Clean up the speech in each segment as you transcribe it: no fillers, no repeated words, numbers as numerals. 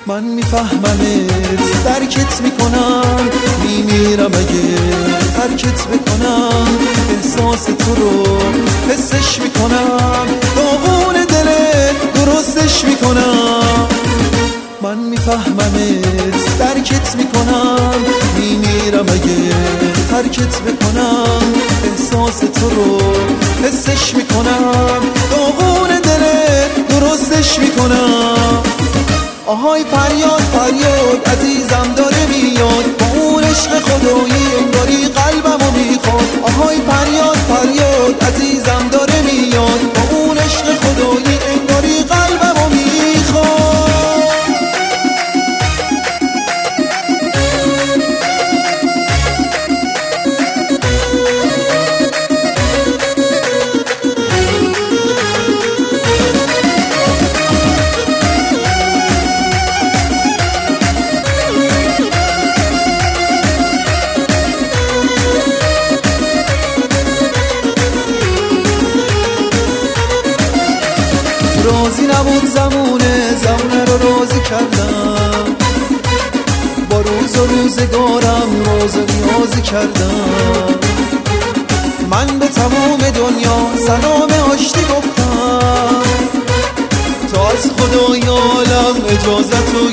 من میفهممت، درکت میکنم، میمیرم اگه ترکت بکنم. احساس تو رو حسش میکنم، داغون دلت درستش میکنم. من میفهممت، درکت میکنم، میمیرم اگه ترکت بکنم. احساس تو رو حسش میکنم، داغون دلت درستش میکنم. آهای فریاد فریاد عزیزم داره میاد، با اون عشق خدایی انگاری قلبمو میخواد. آهای فریاد فریاد عزیزم داره میاد، با اون عشق خدایی انگاری قلبمو میخواد. راضی نبود زمونه رو راضی کردم، با روز و روزگارم راز و نیازی کردم. من به تمام دنیا سلام آشتی گفتم، تا از خدای عالم اجازتو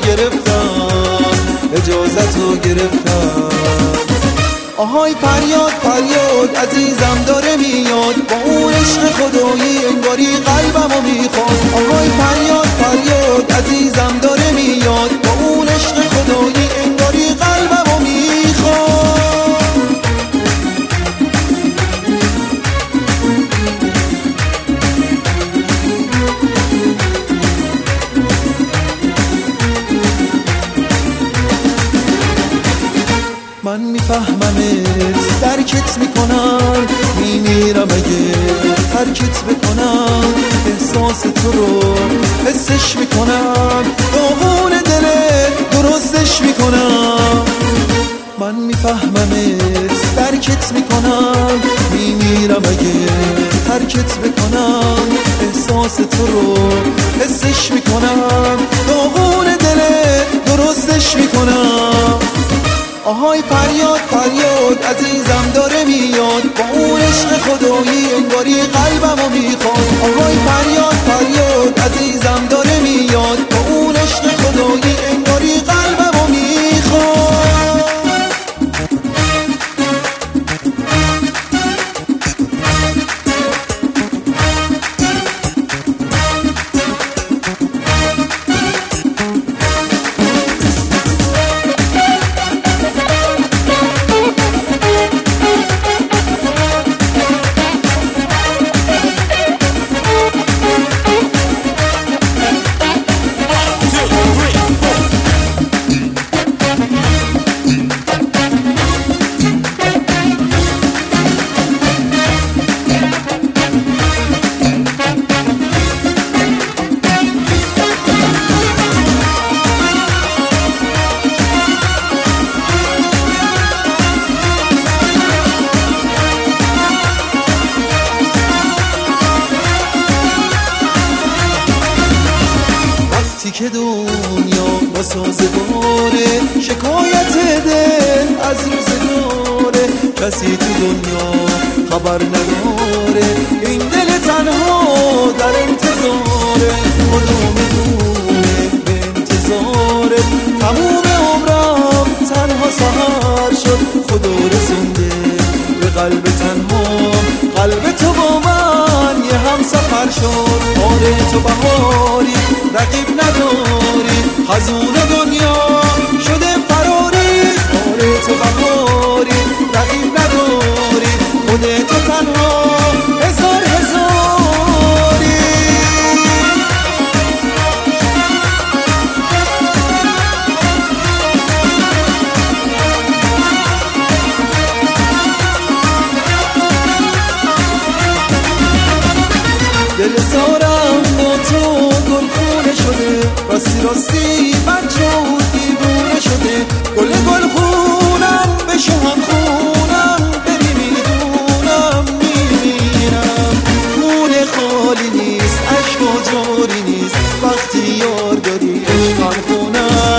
گرفتم. آهای فریاد فریاد عزیزم داره میاد، با اون عشق خدایی انگاری قلبمو میخواد. آهای فریاد فریاد عزیزم داره میاد، با اون عشق خدایی انگاری قلبمو میخواد. من میفهممت، درکت میکنم، میمیرم اگه ترکت بکنم. احساس تو رو حسش میکنم، داغون دلت درستش میکنم. من میفهممت، درکت میکنم، میمیرم اگه ترکت بکنم. احساس تو رو حسش میکنم، داغون دلت درستش میکنم. آهای فریاد فریاد عزیزم داره میاد، با اون عشق خدایی انگاری قلبمو میخواد. آهای فریاد فریاد عزیزم داره میاد، با اون عشق خدایی انگاری قلبمو میخواد. که دنیا با سازگاره، شکایت دل از روزگاره. کسی تو دنیا خبر نداره، این دل تنها در انتظاره. خدا میدونه به انتظاره، تموم عمرم تنها سهر شد. خدا رسونده به قلب تنهام، قلب تو با من یه هم سفر شد. آره تو بهاری رقیب نداری، خزون دنیا شده فراری. آره تو بهاری رقیب نداری، خودتو تنها هزار هزاری. دل زارم با تو گلخونه شده، راستی بچه دیوونه شده. گل خونم بشو هم خونم، بری میدونم میمیرم. خونه خالی نیست، عشق و جاری نیست، وقتی یار داری عشقم خونم.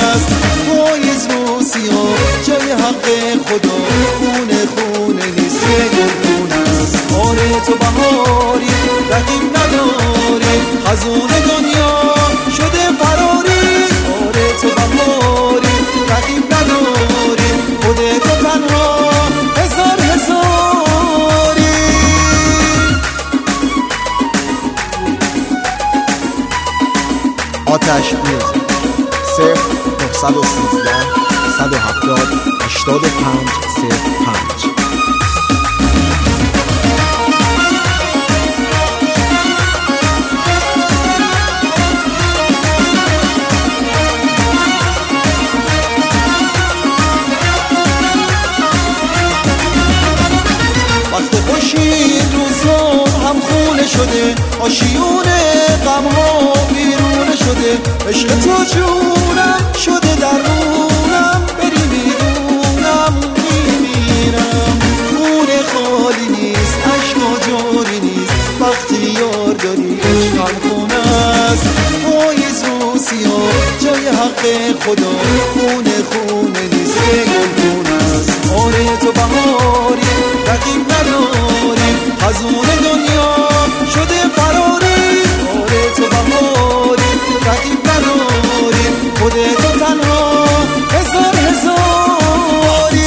113 170 85 05. شده آشیون غم ها بیرون شده، عشق تو جونم شده درونم، بری میدونم میمیرم. خونه خالی نیست، عشق و جاری نیست، وقتی یار داری عشقم خونه است. پاییز و سیاه جای حق خدا، خونه خونه نیست که گلگونه است. آره تو بهاری رقیب نداری، خزون دنیا شده فراری. آره تو بهاری رقیب نداری، خودتو تنها هزار هزاری.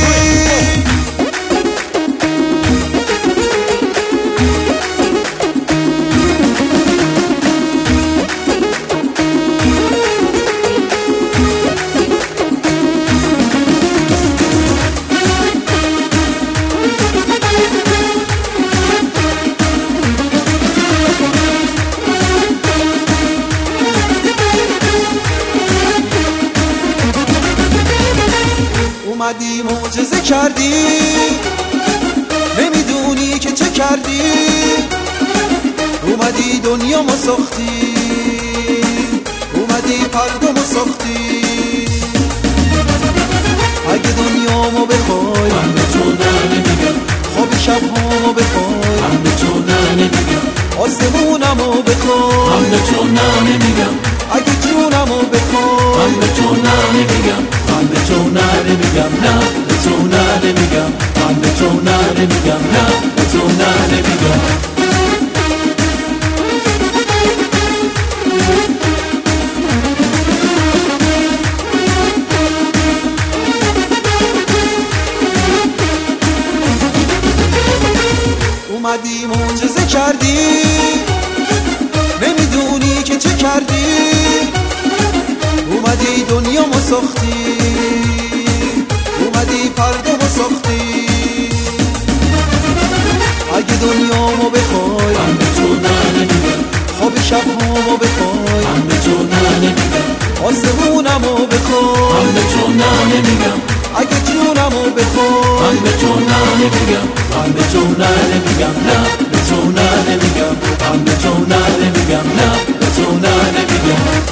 اومدی معجزه کردی، نمیدونی که چه کردی. اومدی دنیامو ساختی، اومدی پردامو ساختی. اگه دنیامو بخوای من به تو نه نمیگم، خواب شبهامو بخوای من به تو نه نمیگم، آسمونمو بخوای من به تو نه نمیگم، اگه جونمو بخوای من به تو نه نمیگم، من به تو نه نمیگم، نه به تو نه نمیگم، من به تو نه نمیگم، نه به تو نه نمیگم. اومدی معجزه کردی، نمیدونی که چه کردی. اومدی دنیامو ساختی، اومدی پردامو ساختی. اگه دنیامو بخوای من به تو نه نمیگم، خواب شبهامو بخوای من به تو نه نمیگم، آسمونمو بخوای من به تو نه نمیگم، اگه جونمو بخوای من به تو نه نمیگم، من به تو نه نمیگم، نه به تو نه نمیگم، من به تو نه نمیگم، نه به تو نه نمیگم.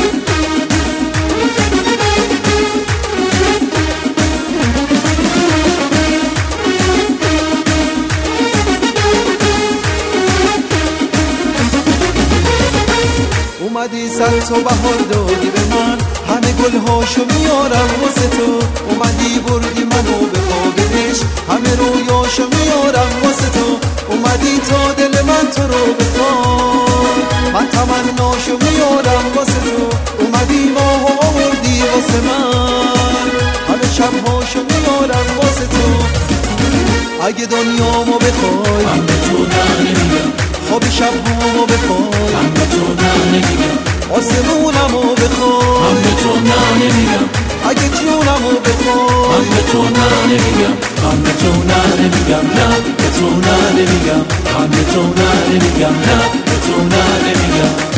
اومدی صد تا بهار دادی به من، همه گلهاشو میارم واسه تو. اومدی بردی منو به خواب عشق، همه رویاشو میارم واسه تو. اومدی تا دل من تو رو بخواد، من تمناشو میارم واسه تو. اومدی ماهو آوردی واسه من، همه شبهاشو میارم واسه تو. اگه دنیامو بخوای من به تو نه نمیگم، خواب شبهامو بخوای من به تو نه نمیگم، آسمونمو بخوای من به تو نه نمیگم، اگه جونمو بخوای من به تو نه نمیگم، من به تو نه نمیگم، نه به تو نه نمیگم، من به تو نه نمیگم، نه به تو نه نمیگم.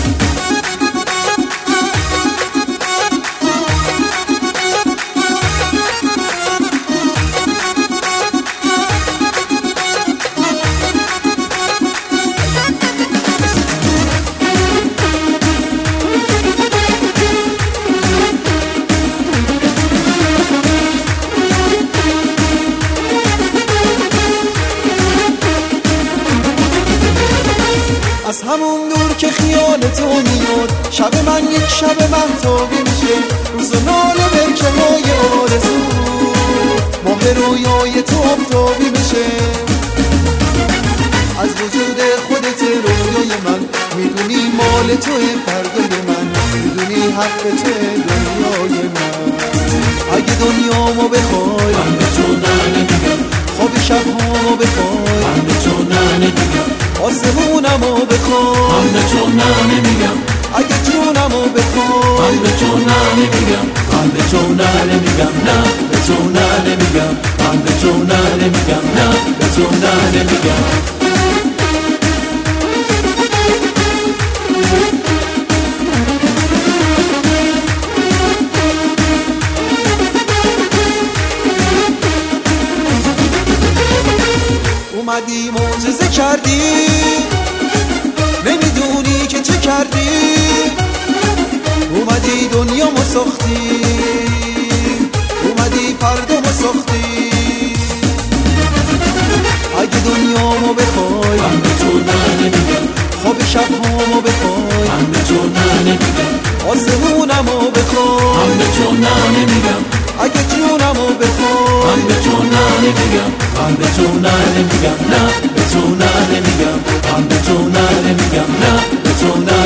از همون دور که خیال تو میاد، شب من یک شب مهتابی میشه. روز و نال برکه های آرزو، ماه رویای تو آفتابی میشه. از وجود خودت رویای من، میدونی مال توی فردای من، میدونی حق توی دنیای من. اگه دنیامو بخوای من به تو نه نمیگم، خواب شبهامو بخوای من به تو نه نمیگم، آسمونمو بخوای من به تو نه نمیگم، اگه جونمو بخوای. من به تو نه نمیگم، من به تو نه نمیگم، نه به تو نه نمیگم، من به تو نه نمیگم، نه به تو نه نمیگم. اومدی معجزه کردی، نمیدونی که چه کردی. اومدی دنیامو ساختی، اومدی پردامو ساختی. اگه دنیامو بخوای من به تو نه نمیگم، خواب شبهامو بخوای. من به تو نه نمیگم، آسمونمو بخوای. من به تو نه نمیگم، اگه جونمو بخوای. من به تو نه نمیگم، من به تو نه نمیگم، نه به تو نه نمیگم، من به تو نه نمیگم، نه به تو نه